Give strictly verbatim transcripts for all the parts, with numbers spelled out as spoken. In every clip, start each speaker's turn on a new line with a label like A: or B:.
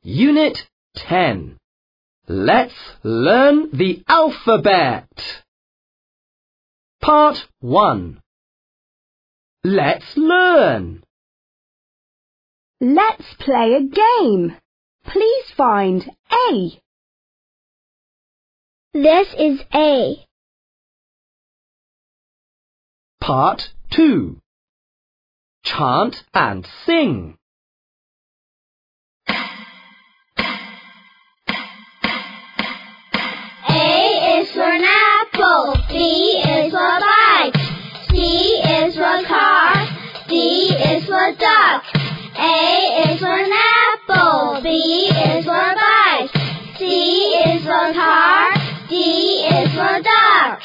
A: Unit ten. Let's learn the alphabet. Part one. Let's learn.
B: Let's play a game. Please find A.
C: This is A.
A: Part two. Chant and sing.
C: A is for an apple. B is for bike. C is for car. D is for duck. A is for an apple. B is for bike. C is for car. D is for duck.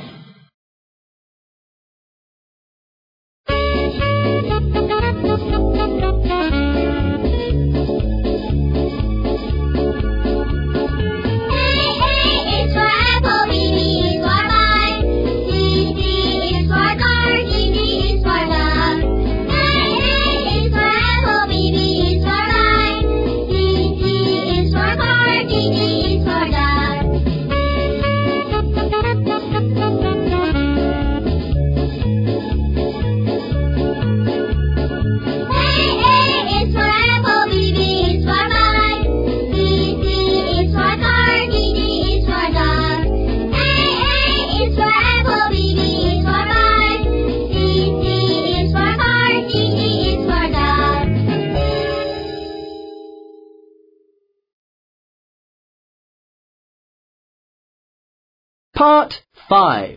A: Part five.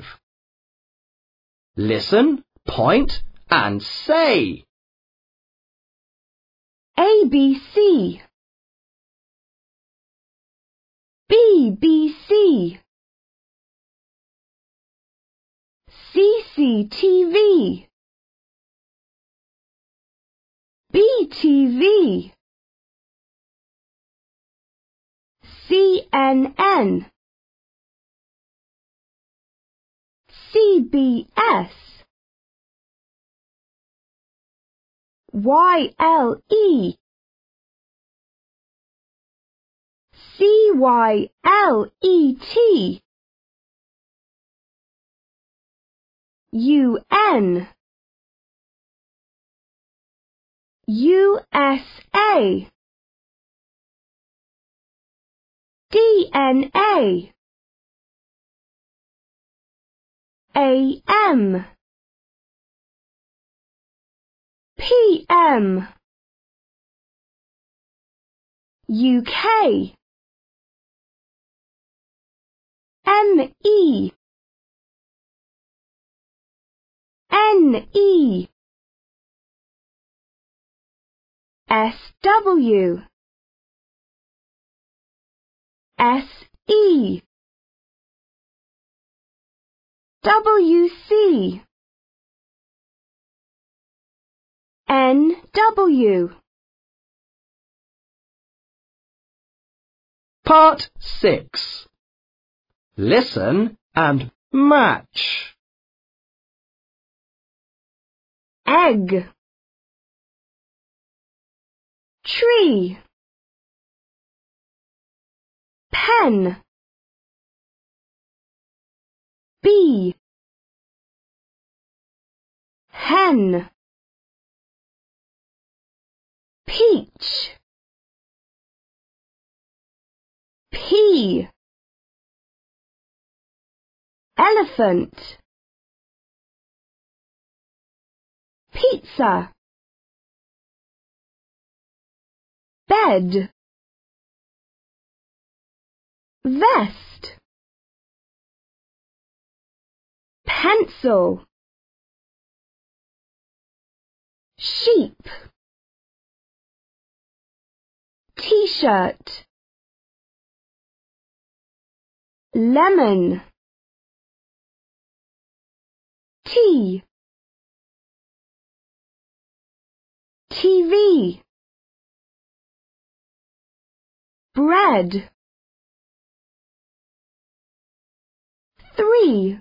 A: Listen, point and say.
B: A, B, C. B, B, C. C, C, T, V. B, T, V. C, N, N. C, B, S. Y, L, E. C, Y, L, E, T. U, N. U, S, A. D, N, A. A, M. P, M. U, K. M, E. N, E. S, W. S, E. W, C. N, W.
A: Part six. Listen and match.
B: Egg. Tree. Pen. Bee. Hen. Peach. Pea. Elephant. Pizza. Bed. Vest. Pencil. Sheep. T-shirt. Lemon. Tea. T V. Bread. Three.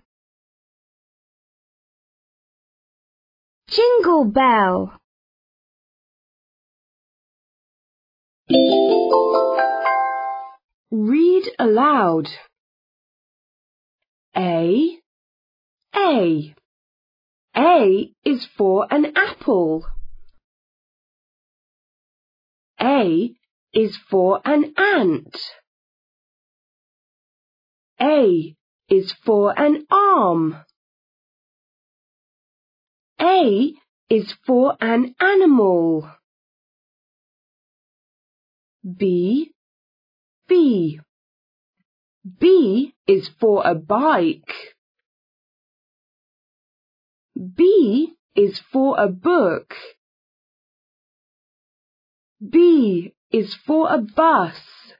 B: Jingle bell. Read aloud. A, A. A is for an apple. A is for an ant. A is for an arm. A is for an animal. B, B. B is for a bike. B is for a book. B is for a bus.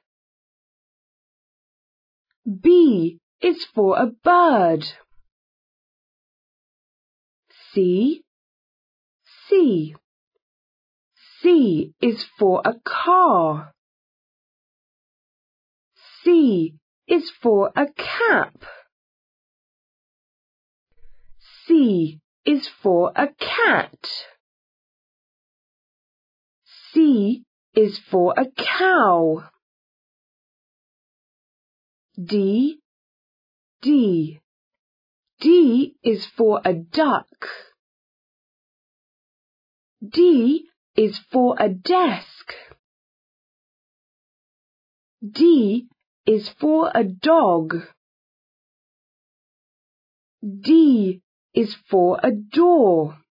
B: B is for a bird. C, C. C is for a car. C is for a cap. C is for a cat. C is for a cow. D, D. D is for a duck. D is for a desk. D is for a dog. D is for a door.